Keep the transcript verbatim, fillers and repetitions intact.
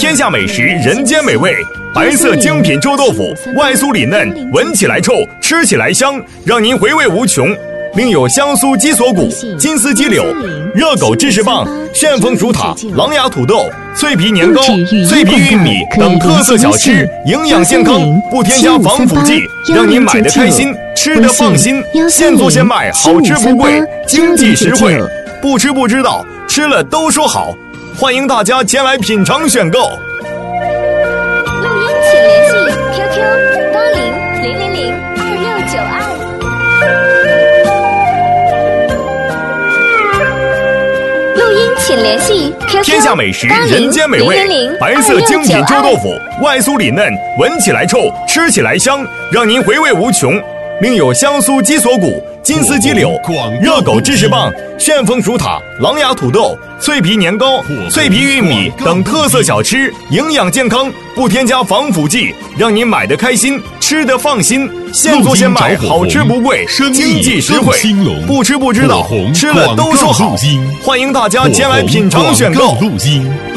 天下美食，人间美味。白色精品臭豆腐，外酥里嫩，闻起来臭，吃起来香，让您回味无穷。另有香酥鸡锁骨、金丝鸡柳、热狗芝士棒、旋风薯塔、狼牙土豆、脆皮年糕、脆皮玉米等特色小吃，营养健康，不添加防腐剂，让您买得开心，吃得放心。现做现卖，好吃不贵，经济实惠。不吃不知道，吃了都说好。欢迎大家前来品尝选购。 录音请联系 Q Q 八零零零零二六九二。录音请联系 Q Q 天下美食，人间美味。白色精品臭豆腐，外酥里嫩，闻起来臭，吃起来香，让您回味无穷。另有香酥鸡锁骨、金丝鸡柳、热狗芝士棒、旋风薯塔、狼牙土豆、脆皮年糕、脆皮玉米等特色小吃，营养健康，不添加防腐剂，让您买得开心，吃得放心。现做现卖，好吃不贵，经济实惠。不吃不知道，吃了都说好。欢迎大家前来品尝选购。